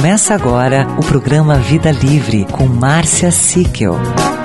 Começa agora o programa Vida Livre com Márcia Sickel.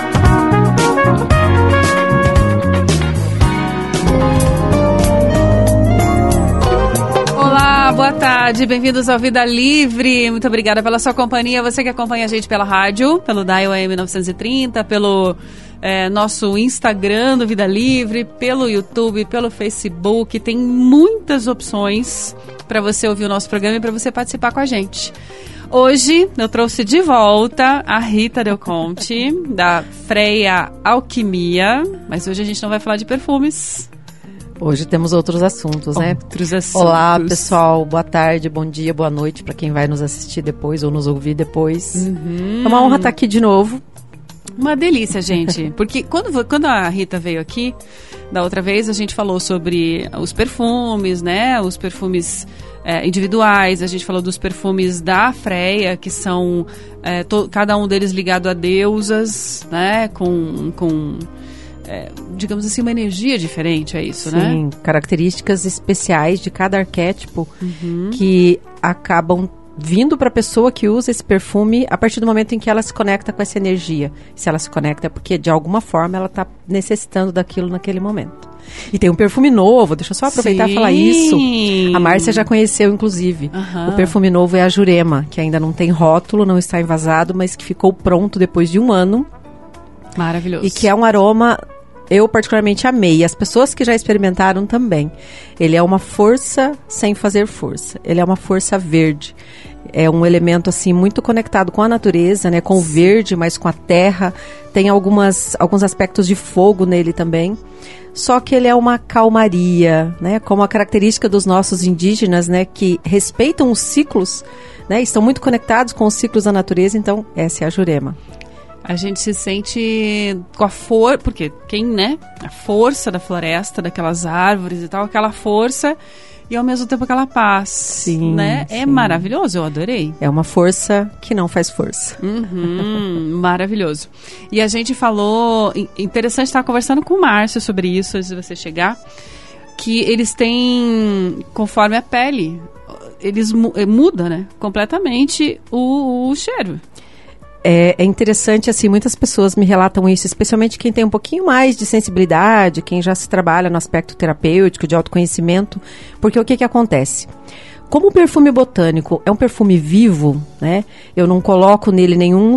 Olá, boa tarde, bem-vindos ao Vida Livre. Muito obrigada pela sua companhia. Você que acompanha a gente pela rádio, pelo Dial AM 930, pelo nosso Instagram do Vida Livre, pelo YouTube, pelo Facebook. Tem muitas opções para você ouvir o nosso programa e para você participar com a gente. Hoje eu trouxe de volta a Rita Del Conte, da Freia Alquimia, mas hoje a gente não vai falar de perfumes. Hoje temos outros assuntos, né? Outros assuntos. Olá, pessoal. Boa tarde, bom dia, boa noite para quem vai nos assistir depois ou nos ouvir depois. É uma honra estar aqui de novo. Uma delícia, gente. Porque quando a Rita veio aqui, da outra vez, a gente falou sobre os perfumes, né? Os perfumes individuais. A gente falou dos perfumes da Freia, que são cada um deles ligado a deusas, né? Digamos assim, uma energia diferente, é isso, né? Sim, características especiais de cada arquétipo que acabam vindo para a pessoa que usa esse perfume a partir do momento em que ela se conecta com essa energia. Se ela se conecta é porque, de alguma forma, ela está necessitando daquilo naquele momento. E tem um perfume novo, deixa eu só aproveitar e falar isso. A Márcia já conheceu, inclusive. O perfume novo é a Jurema, que ainda não tem rótulo, não está envasado, mas que ficou pronto depois de 1 ano. Maravilhoso. E que é um aroma... Eu particularmente amei, as pessoas que já experimentaram também. Ele é uma força sem fazer força. Ele é uma força verde. É um elemento assim muito conectado com a natureza, né? Com o verde, mas com a terra. Tem alguns aspectos de fogo nele também. Só que ele é uma calmaria, né? Como a característica dos nossos indígenas, né? Que respeitam os ciclos, né? Estão muito conectados com os ciclos da natureza. Então, essa é a Jurema. A gente se sente com a força, porque a força da floresta, daquelas árvores e tal, aquela força e ao mesmo tempo aquela paz, sim, né? sim. É maravilhoso, eu adorei. É uma força que não faz força. Maravilhoso. E a gente falou, interessante estar conversando com o Márcio sobre isso antes de você chegar, que eles têm, conforme a pele, eles muda, né? Completamente o cheiro. É interessante, assim, muitas pessoas me relatam isso, especialmente quem tem um pouquinho mais de sensibilidade, quem já se trabalha no aspecto terapêutico, de autoconhecimento, porque o que acontece? Como o perfume botânico é um perfume vivo, né? Eu não coloco nele nenhum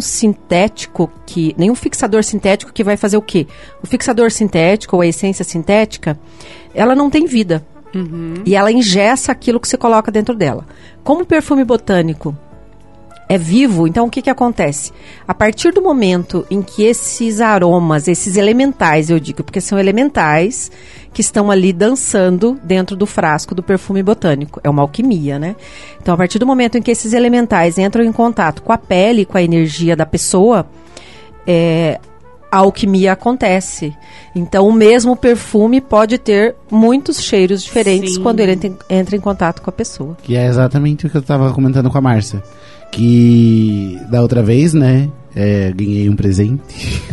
fixador sintético que vai fazer o quê? O fixador sintético ou a essência sintética, ela não tem vida. E ela engessa aquilo que você coloca dentro dela. Como o perfume botânico é vivo, então o que acontece? A partir do momento em que esses aromas, esses elementais, eu digo, porque são elementais que estão ali dançando dentro do frasco do perfume botânico. É uma alquimia, né? Então, a partir do momento em que esses elementais entram em contato com a pele, com a energia da pessoa, a alquimia acontece. Então, o mesmo perfume pode ter muitos cheiros diferentes quando ele entra em contato com a pessoa. Que é exatamente o que eu estava comentando com a Márcia. Que da outra vez, né, ganhei um presente.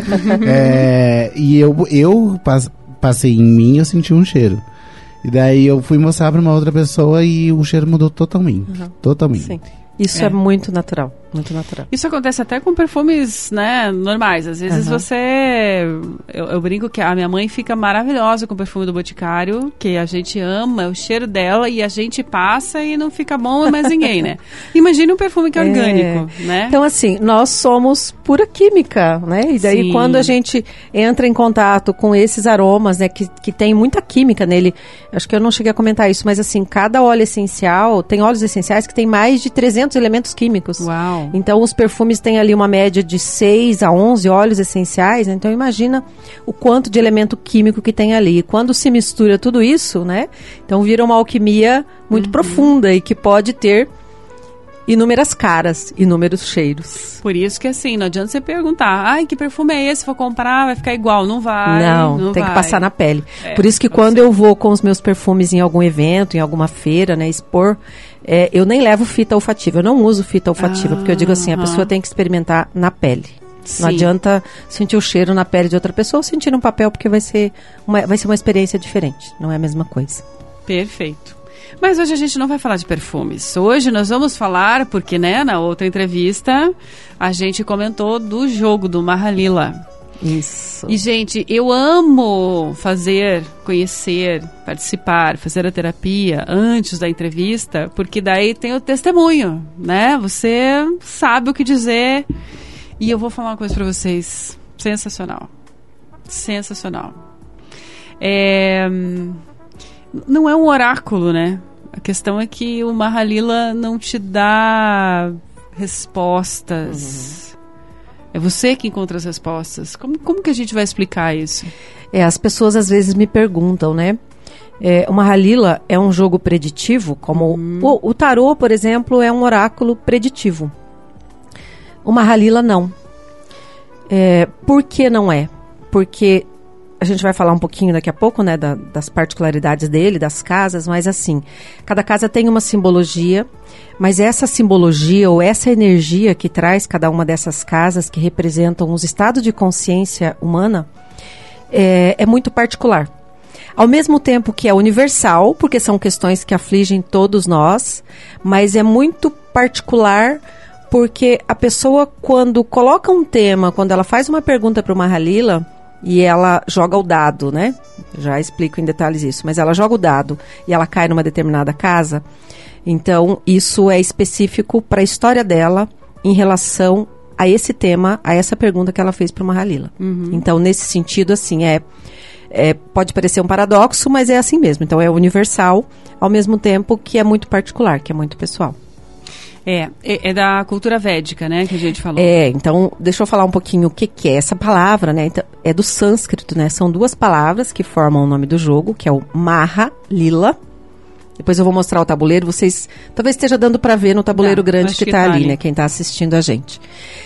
E eu passei em mim, eu senti um cheiro. E daí eu fui mostrar para uma outra pessoa e o cheiro mudou totalmente. Totalmente. Sim. Isso é muito natural, muito natural. Isso acontece até com perfumes, né, normais. Às vezes eu brinco que a minha mãe fica maravilhosa com o perfume do Boticário, que a gente ama, é o cheiro dela, e a gente passa e não fica bom mais ninguém, né? Imagine um perfume que é orgânico, né? Então, assim, nós somos pura química, né? E daí, quando a gente entra em contato com esses aromas, né, que tem muita química nele, acho que eu não cheguei a comentar isso, mas assim, cada óleo essencial, tem óleos essenciais que tem mais de 300 elementos químicos. Uau. Então, os perfumes têm ali uma média de 6 a 11 óleos essenciais, né? Então imagina o quanto de elemento químico que tem ali. E quando se mistura tudo isso, né? Então vira uma alquimia muito profunda e que pode ter inúmeras caras, inúmeros cheiros. Por isso que assim, não adianta você perguntar, ai, que perfume é esse? Se for comprar, vai ficar igual. Não vai. Não tem que passar na pele. Por isso que quando eu vou com os meus perfumes em algum evento, em alguma feira, né, expor, eu nem levo fita olfativa. Eu não uso fita olfativa, porque eu digo assim, a pessoa tem que experimentar na pele. Sim. Não adianta sentir o cheiro na pele de outra pessoa ou sentir no papel, porque vai ser uma experiência diferente. Não é a mesma coisa. Perfeito. Mas hoje a gente não vai falar de perfumes. Hoje nós vamos falar, porque, né, na outra entrevista, a gente comentou do jogo do Mahalila. Isso. E, gente, eu amo conhecer, participar, fazer a terapia antes da entrevista, porque daí tem o testemunho, né? Você sabe o que dizer. E eu vou falar uma coisa pra vocês. Sensacional. Sensacional. Não é um oráculo, né? A questão é que o Mahalila não te dá respostas. É você que encontra as respostas. Como que a gente vai explicar isso? As pessoas às vezes me perguntam, né? O Mahalila é um jogo preditivo, como o tarô, por exemplo, é um oráculo preditivo. O Mahalila não. Por que não é? Porque a gente vai falar um pouquinho daqui a pouco, né, das particularidades dele, das casas, mas assim, cada casa tem uma simbologia, mas essa simbologia ou essa energia que traz cada uma dessas casas, que representam os estados de consciência humana, é muito particular. Ao mesmo tempo que é universal, porque são questões que afligem todos nós, mas é muito particular porque a pessoa, quando coloca um tema, quando ela faz uma pergunta para o Mahalila, e ela joga o dado, né? Já explico em detalhes isso. Mas ela joga o dado e ela cai numa determinada casa. Então, isso é específico para a história dela em relação a esse tema, a essa pergunta que ela fez para o Mahalila. Então, nesse sentido, assim, pode parecer um paradoxo, mas é assim mesmo. Então, é universal, ao mesmo tempo que é muito particular, que é muito pessoal. É da cultura védica, né, que a gente falou. Então, deixa eu falar um pouquinho o que é essa palavra, né? Então, é do sânscrito, né? São duas palavras que formam o nome do jogo, que é o Mahalila. Depois eu vou mostrar o tabuleiro. Vocês talvez esteja dando para ver no tabuleiro grande que tá ali, né? Quem tá assistindo a gente.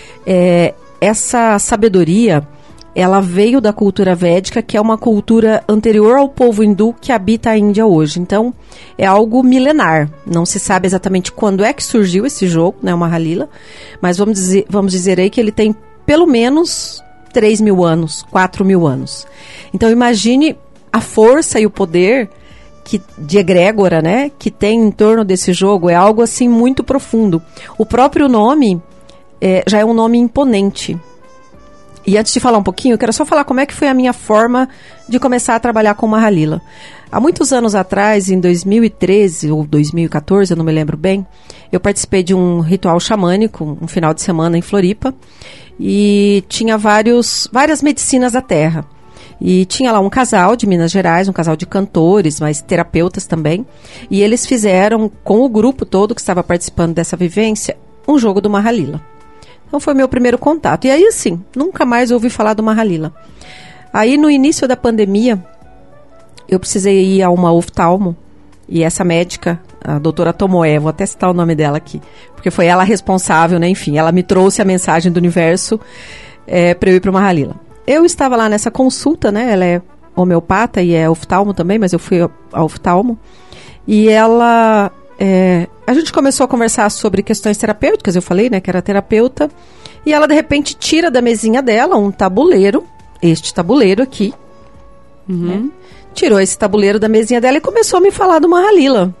Essa sabedoria, ela veio da cultura védica, que é uma cultura anterior ao povo hindu que habita a Índia hoje. Então, é algo milenar. Não se sabe exatamente quando é que surgiu esse jogo, né, o Mahalila, mas vamos dizer aí que ele tem pelo menos 3.000 anos, 4.000 anos. Então, imagine a força e o poder de egrégora, né, que tem em torno desse jogo. É algo assim muito profundo. O próprio nome já é um nome imponente. E antes de falar um pouquinho, eu quero só falar como é que foi a minha forma de começar a trabalhar com o Mahalila. Há muitos anos atrás, em 2013 ou 2014, eu não me lembro bem, eu participei de um ritual xamânico, um final de semana em Floripa, e tinha várias medicinas da terra. E tinha lá um casal de Minas Gerais, um casal de cantores, mas terapeutas também, e eles fizeram, com o grupo todo que estava participando dessa vivência, um jogo do Mahalila. Então foi meu primeiro contato. E aí, assim, nunca mais ouvi falar do Mahalila. Aí, no início da pandemia, eu precisei ir a uma oftalmo. E essa médica, a doutora Tomoe, vou até citar o nome dela aqui, porque foi ela responsável, né? Enfim, ela me trouxe a mensagem do universo para eu ir para o Mahalila. Eu estava lá nessa consulta, né? Ela é homeopata e é oftalmo também, mas eu fui a oftalmo. E ela... a gente começou a conversar sobre questões terapêuticas, eu falei, né, que era terapeuta, e ela de repente tira da mesinha dela um tabuleiro, este tabuleiro aqui, né? Tirou esse tabuleiro da mesinha dela e começou a me falar do Mahalila.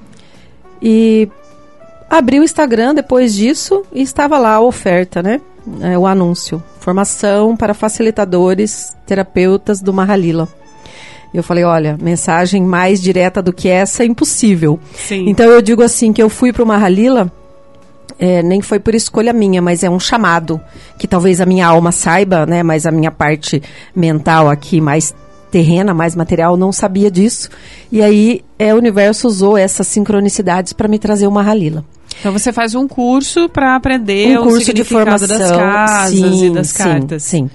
E abri o Instagram depois disso e estava lá a oferta, né, o anúncio, formação para facilitadores, terapeutas do Mahalila. Eu falei, olha, mensagem mais direta do que essa é impossível. Sim. Então eu digo assim, que eu fui para o Mahalila, nem foi por escolha minha, mas é um chamado, que talvez a minha alma saiba, né, mas a minha parte mental aqui, mais terrena, mais material, não sabia disso. E aí o universo usou essas sincronicidades para me trazer o Mahalila. Então você faz um curso para aprender um curso de formação das casas e das cartas. Sim.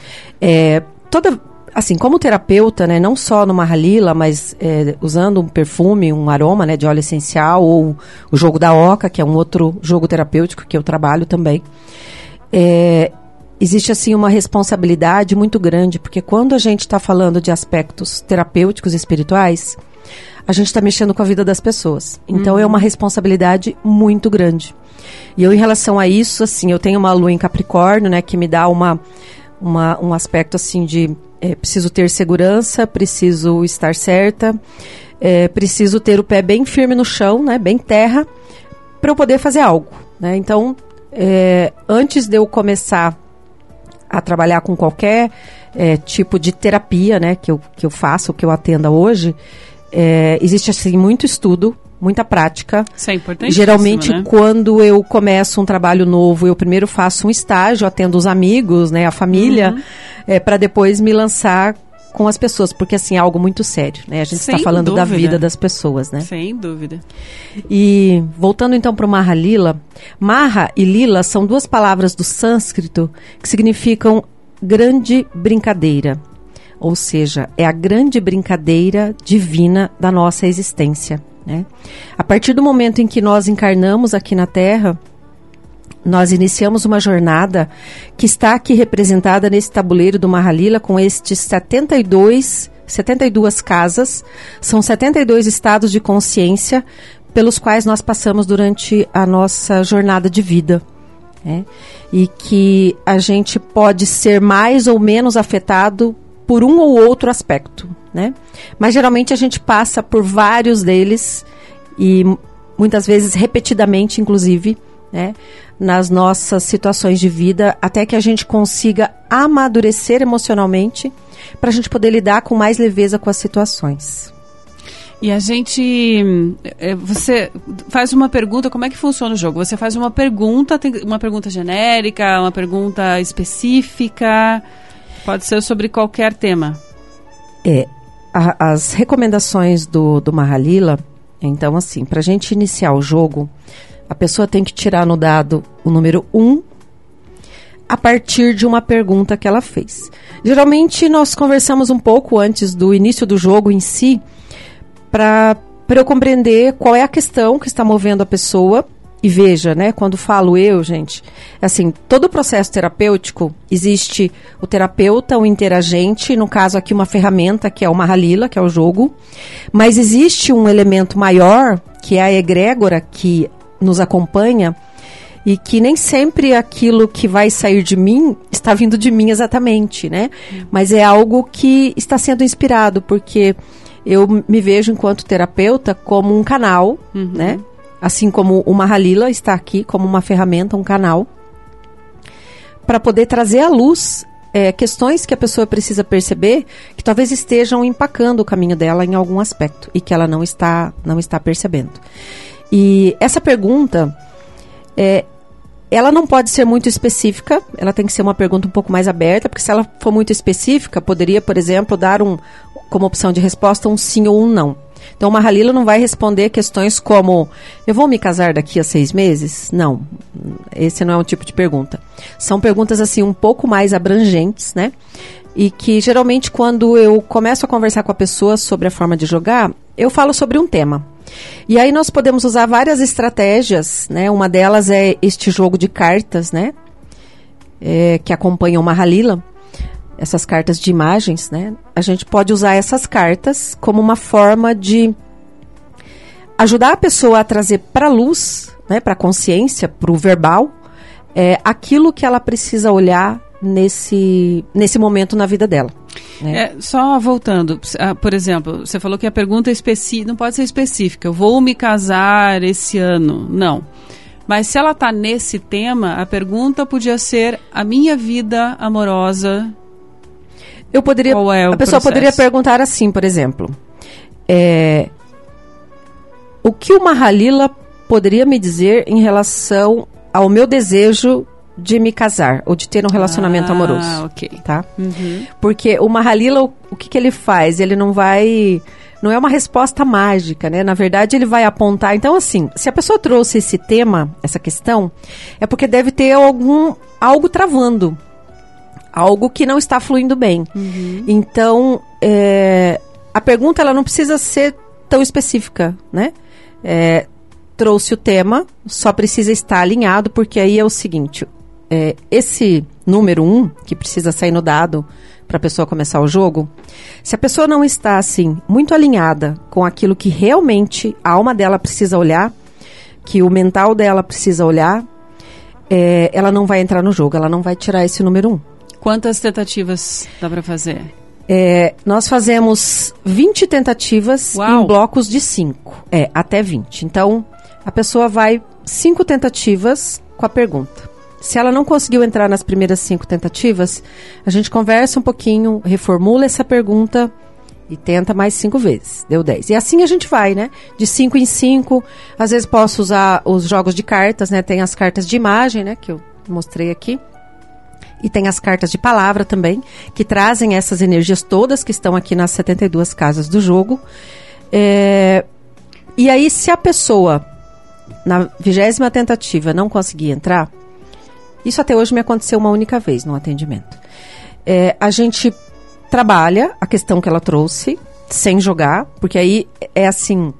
Assim, como terapeuta, né, não só no Mahalila, mas usando um perfume, um aroma, né, de óleo essencial, ou o jogo da oca, que é um outro jogo terapêutico que eu trabalho também, existe assim uma responsabilidade muito grande, porque quando a gente está falando de aspectos terapêuticos e espirituais, a gente está mexendo com a vida das pessoas. Então é uma responsabilidade muito grande. E eu, em relação a isso, assim, eu tenho uma lua em Capricórnio, né, que me dá um aspecto assim de preciso ter segurança, preciso estar certa, preciso ter o pé bem firme no chão, né, bem terra, para eu poder fazer algo, né? Então, antes de eu começar a trabalhar com qualquer tipo de terapia, né, que eu faço, que eu atenda hoje, existe assim muito estudo, muita prática. Isso é importante. Geralmente, né? Quando eu começo um trabalho novo, eu primeiro faço um estágio, atendo os amigos, né, a família, para depois me lançar com as pessoas, porque assim, é algo muito sério, né? A gente está falando da vida das pessoas, né? Sem dúvida. E voltando então para o Maha Lila, Maha e Lila são duas palavras do sânscrito que significam grande brincadeira, ou seja, é a grande brincadeira divina da nossa existência, né? A partir do momento em que nós encarnamos aqui na Terra, nós iniciamos uma jornada que está aqui representada nesse tabuleiro do Maha Lila com estes 72 casas, são 72 estados de consciência pelos quais nós passamos durante a nossa jornada de vida, né? E que a gente pode ser mais ou menos afetado por um ou outro aspecto, né? Mas geralmente a gente passa por vários deles e muitas vezes repetidamente, inclusive, né, nas nossas situações de vida, até que a gente consiga amadurecer emocionalmente para a gente poder lidar com mais leveza com as situações. E a gente... Você faz uma pergunta, como é que funciona o jogo? Você faz uma pergunta, tem uma pergunta genérica, uma pergunta específica, pode ser sobre qualquer tema. As recomendações do Maha Lila, então assim, para a gente iniciar o jogo, a pessoa tem que tirar no dado o número 1 a partir de uma pergunta que ela fez. Geralmente nós conversamos um pouco antes do início do jogo em si, para eu compreender qual é a questão que está movendo a pessoa. E veja, né, quando falo eu, gente, assim, todo o processo terapêutico, existe o terapeuta, o interagente, no caso aqui uma ferramenta, que é o Maha Lila, que é o jogo, mas existe um elemento maior, que é a egrégora, que nos acompanha, e que nem sempre aquilo que vai sair de mim está vindo de mim exatamente, né? Mas é algo que está sendo inspirado, porque eu me vejo enquanto terapeuta como um canal, né? Assim como o Maha Lila está aqui como uma ferramenta, um canal, para poder trazer à luz questões que a pessoa precisa perceber, que talvez estejam empacando o caminho dela em algum aspecto, e que ela não está percebendo. E essa pergunta, ela não pode ser muito específica, ela tem que ser uma pergunta um pouco mais aberta, porque se ela for muito específica, poderia, por exemplo, dar como opção de resposta um sim ou um não. Então, o Maha Lila não vai responder questões como, eu vou me casar daqui a 6 meses? Não, esse não é um tipo de pergunta. São perguntas, assim, um pouco mais abrangentes, né? E que, geralmente, quando eu começo a conversar com a pessoa sobre a forma de jogar, eu falo sobre um tema. E aí nós podemos usar várias estratégias, né? Uma delas é este jogo de cartas, né? Que acompanha o Maha Lila. Essas cartas de imagens, né? A gente pode usar essas cartas como uma forma de ajudar a pessoa a trazer para a luz, né? Para a consciência, para o verbal, aquilo que ela precisa olhar nesse momento na vida dela. Né? Só voltando, por exemplo, você falou que a pergunta não pode ser específica. Eu vou me casar esse ano. Não. Mas se ela está nesse tema, a pergunta podia ser a minha vida amorosa. A pessoa poderia perguntar assim, por exemplo, o que o Maha Lila poderia me dizer em relação ao meu desejo de me casar ou de ter um relacionamento amoroso? Ok. Tá? Porque o Maha Lila, o que ele faz? Ele não é uma resposta mágica, né? Na verdade, ele vai apontar. Então, assim, se a pessoa trouxe esse tema, essa questão, é porque deve ter algo travando. Algo que não está fluindo bem. Então, a pergunta ela não precisa ser tão específica, né? Trouxe o tema, só precisa estar alinhado, porque aí é o seguinte, esse número 1, que precisa sair no dado para a pessoa começar o jogo, se a pessoa não está, assim, muito alinhada com aquilo que realmente a alma dela precisa olhar, que o mental dela precisa olhar, ela não vai entrar no jogo, ela não vai tirar esse número 1. Quantas tentativas dá para fazer? Nós fazemos 20 tentativas em blocos de 5. Até 20. Então, a pessoa vai 5 tentativas com a pergunta. Se ela não conseguiu entrar nas primeiras 5 tentativas, a gente conversa um pouquinho, reformula essa pergunta e tenta mais 5 vezes. Deu 10. E assim a gente vai, né? De 5 em 5. Às vezes posso usar os jogos de cartas, né? Tem as cartas de imagem, né? Que eu mostrei aqui. E tem as cartas de palavra também, que trazem essas energias todas que estão aqui nas 72 casas do jogo. E aí, se a pessoa, na 20ª tentativa, não conseguir entrar, isso até hoje me aconteceu uma única vez no atendimento. A gente trabalha a questão que ela trouxe, sem jogar, porque aí é assim,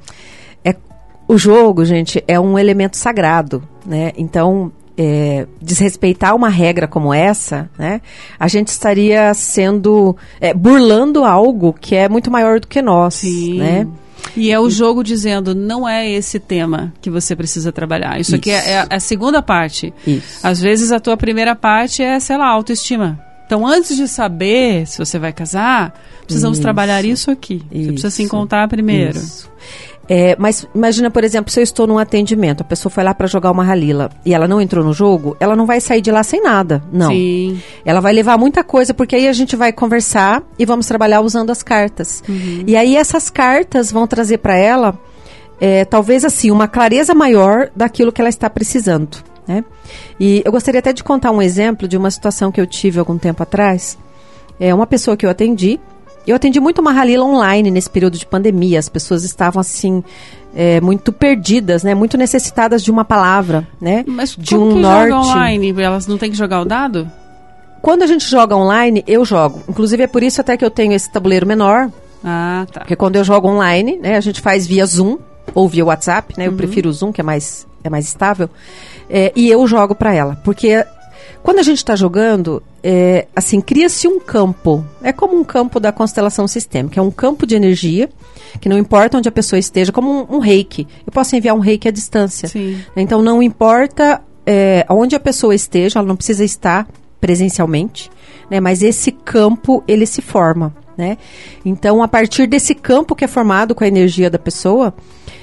o jogo, gente, é um elemento sagrado, né? Então, desrespeitar uma regra como essa, né? A gente estaria burlando algo que é muito maior do que nós. Sim. Né? E é o jogo dizendo, não é esse tema que você precisa trabalhar. Isso aqui é a segunda parte. Isso. Às vezes a tua primeira parte é, sei lá, autoestima. Então, antes de saber se você vai casar, precisamos trabalhar isso aqui. Você precisa se encontrar primeiro. Isso. Mas imagina, por exemplo, se eu estou num atendimento, a pessoa foi lá para jogar uma Halila e ela não entrou no jogo, ela não vai sair de lá sem nada, não. Sim. Ela vai levar muita coisa, porque aí a gente vai conversar e vamos trabalhar usando as cartas. Uhum. E aí essas cartas vão trazer para ela, talvez assim, uma clareza maior daquilo que ela está precisando, né? E eu gostaria até de contar um exemplo de uma situação que eu tive algum tempo atrás. Uma pessoa que eu atendi muito uma Halila online nesse período de pandemia. As pessoas estavam assim, muito perdidas, né? Muito necessitadas de uma palavra, né? Mas de como um que norte. Joga online? Elas não têm que jogar o dado? Quando a gente joga online, eu jogo. Inclusive é por isso até que eu tenho esse tabuleiro menor. Ah, tá. Porque quando eu jogo online, né? A gente faz via Zoom ou via WhatsApp, né? Eu prefiro o Zoom, que é mais estável. E eu jogo para ela. Porque quando a gente está jogando, assim, cria-se um campo. É como um campo da constelação sistêmica. É um campo de energia, que não importa onde a pessoa esteja, como um reiki. Eu posso enviar um reiki à distância. Sim. Então, não importa onde a pessoa esteja, ela não precisa estar presencialmente, né? Mas esse campo, ele se forma, né? Então, a partir desse campo que é formado com a energia da pessoa,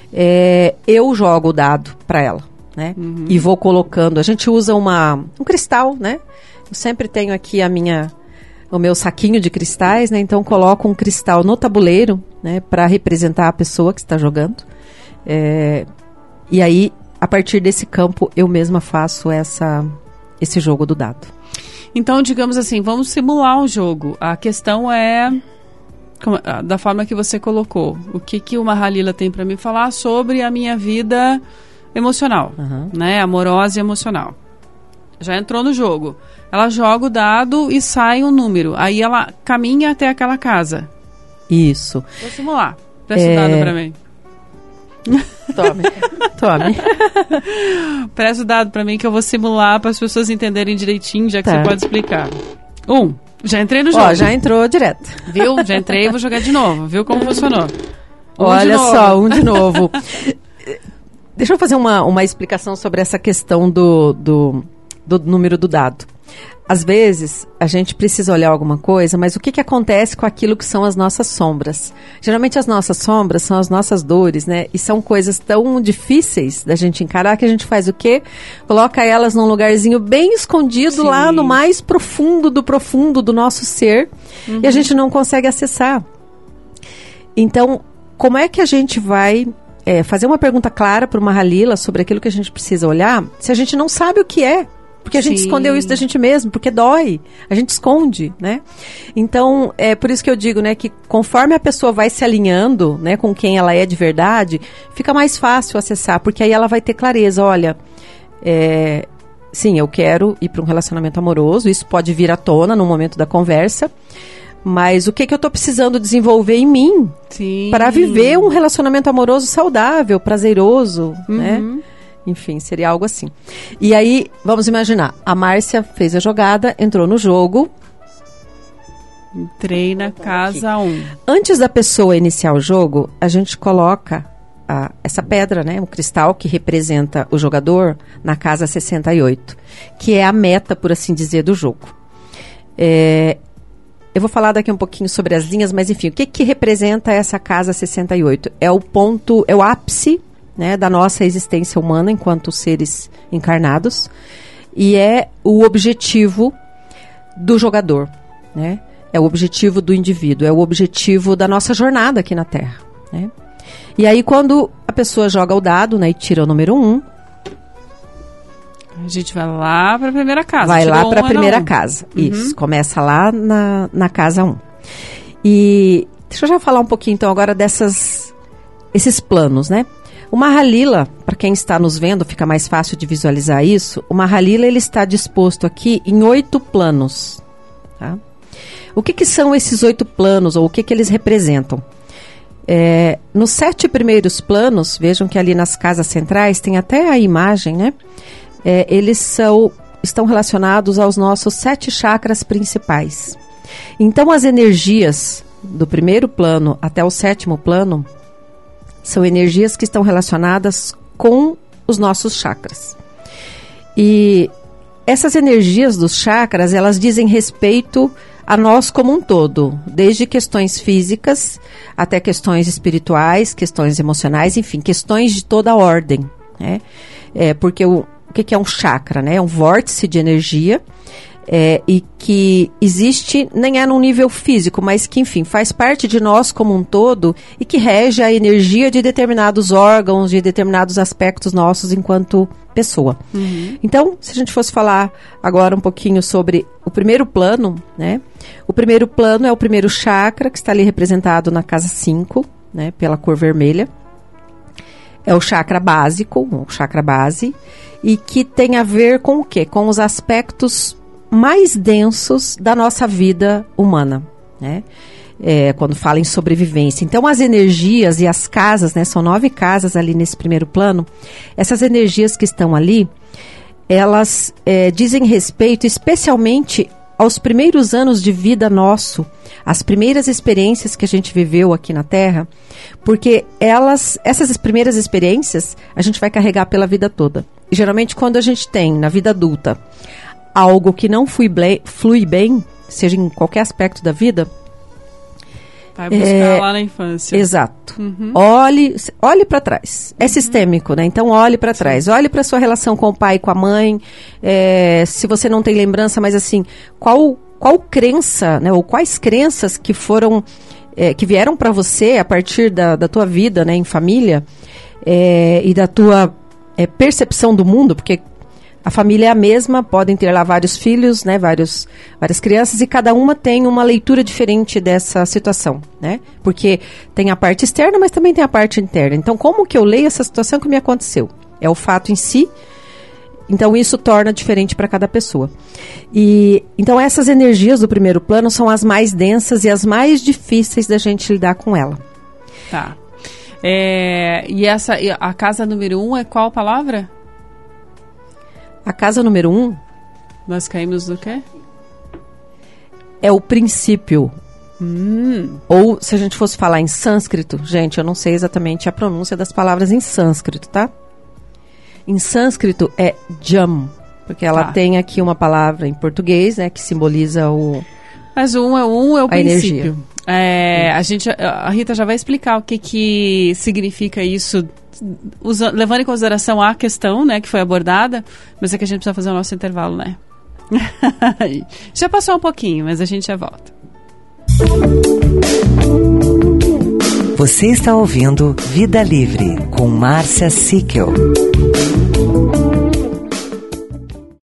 eu jogo o dado para ela. Né? Uhum. E vou colocando. A gente usa um cristal, né? Eu sempre tenho aqui o meu saquinho de cristais, né? Então coloco um cristal no tabuleiro, né? Para representar a pessoa que está jogando. E aí, a partir desse campo, eu mesma faço esse jogo do dado. Então, digamos assim, vamos simular um jogo. A questão é da forma que você colocou. O que uma Halila tem para me falar sobre a minha vida emocional, né? Amorosa e emocional. Já entrou no jogo. Ela joga o dado e sai um número. Aí ela caminha até aquela casa. Isso. Vou simular. Presta o dado pra mim. Tome. Presta o dado pra mim que eu vou simular para as pessoas entenderem direitinho, já que você pode explicar. Já entrei no jogo. Já entrou direto. Viu? Já entrei e vou jogar de novo. Viu como funcionou? Olha só, de novo. Deixa eu fazer uma explicação sobre essa questão do número do dado. Às vezes, a gente precisa olhar alguma coisa, mas o que acontece com aquilo que são as nossas sombras? Geralmente as nossas sombras são as nossas dores, né? E são coisas tão difíceis da gente encarar que a gente faz o quê? Coloca elas num lugarzinho bem escondido, lá no mais profundo do nosso ser, e a gente não consegue acessar. Então, como é que a gente vai fazer uma pergunta clara para uma Halila sobre aquilo que a gente precisa olhar, se a gente não sabe o que é? Porque a gente escondeu isso da gente mesmo, porque dói. A gente esconde, né? Então, é por isso que eu digo, né, que conforme a pessoa vai se alinhando, né, com quem ela é de verdade, fica mais fácil acessar, porque aí ela vai ter clareza. Olha, sim, eu quero ir para um relacionamento amoroso, isso pode vir à tona no momento da conversa, mas o que eu estou precisando desenvolver em mim para viver um relacionamento amoroso saudável, prazeroso, né? Enfim, seria algo assim. E aí, vamos imaginar, a Márcia fez a jogada, entrou no jogo. Entrei na casa 1. Antes da pessoa iniciar o jogo, a gente coloca essa pedra, né, um cristal que representa o jogador na casa 68, que é a meta, por assim dizer, do jogo. Eu vou falar daqui um pouquinho sobre as linhas, mas enfim, o que representa essa casa 68? É o ponto, é o ápice, né, da nossa existência humana enquanto seres encarnados, e é o objetivo do jogador, né? É o objetivo do indivíduo, é o objetivo da nossa jornada aqui na Terra, né? E aí quando a pessoa joga o dado, né, e tira o número 1, a gente vai lá para a primeira casa. Vai lá para a primeira casa. Isso, começa lá na casa 1. E deixa eu já falar um pouquinho então agora esses planos, né? O Mahalila, para quem está nos vendo, fica mais fácil de visualizar isso. O Mahalila, ele está disposto aqui em 8 planos, tá? O que são esses 8 planos, ou o que eles representam? Nos 7 primeiros planos, vejam que ali nas casas centrais, tem até a imagem, né? Eles estão relacionados aos nossos 7 chakras principais. Então, as energias do primeiro plano até o 7º plano são energias que estão relacionadas com os nossos chakras. E essas energias dos chakras, elas dizem respeito a nós como um todo, desde questões físicas até questões espirituais, questões emocionais, enfim, questões de toda a ordem, né? Porque o que é um chakra, né? É um vórtice de energia e que existe, nem é num nível físico, mas que, enfim, faz parte de nós como um todo e que rege a energia de determinados órgãos, de determinados aspectos nossos enquanto pessoa. Então, se a gente fosse falar agora um pouquinho sobre o primeiro plano, né? O primeiro plano é o primeiro chakra, que está ali representado na casa 5, né? Pela cor vermelha. É o chakra básico, o chakra base, e que tem a ver com o quê? Com os aspectos mais densos da nossa vida humana, né? Quando fala em sobrevivência. Então, as energias e as casas, né? São 9 casas ali nesse primeiro plano. Essas energias que estão ali, elas dizem respeito especialmente aos primeiros anos de vida nosso, as primeiras experiências que a gente viveu aqui na Terra, porque essas primeiras experiências a gente vai carregar pela vida toda. E, geralmente, quando a gente tem, na vida adulta, algo que não flui bem, seja em qualquer aspecto da vida, vai buscar lá na infância. Exato. Olhe para trás. É sistêmico, né? Então, olhe para trás. Olhe para sua relação com o pai e com a mãe. Se você não tem lembrança, mas assim, qual crença, né? Ou quais crenças que foram, que vieram para você a partir da tua vida, né? Em família, e da tua percepção do mundo, porque a família é a mesma, podem ter lá vários filhos, né, várias crianças, e cada uma tem uma leitura diferente dessa situação, né? Porque tem a parte externa, mas também tem a parte interna. Então, como que eu leio essa situação que me aconteceu? É o fato em si, então isso torna diferente para cada pessoa. E então essas energias do primeiro plano são as mais densas e as mais difíceis da gente lidar com ela. Tá. E a casa número 1 é qual palavra? A casa número 1... Nós caímos do quê? É o princípio. Ou, se a gente fosse falar em sânscrito, gente, eu não sei exatamente a pronúncia das palavras em sânscrito, tá? Em sânscrito é jam, porque ela tem aqui uma palavra em português, né, que simboliza o... Mas o 1 é o princípio. Energia. A Rita já vai explicar o que significa isso, levando em consideração a questão, né, que foi abordada, mas é que a gente precisa fazer o nosso intervalo, né? Já passou um pouquinho, mas a gente já volta. Você está ouvindo Vida Livre com Márcia Sickel.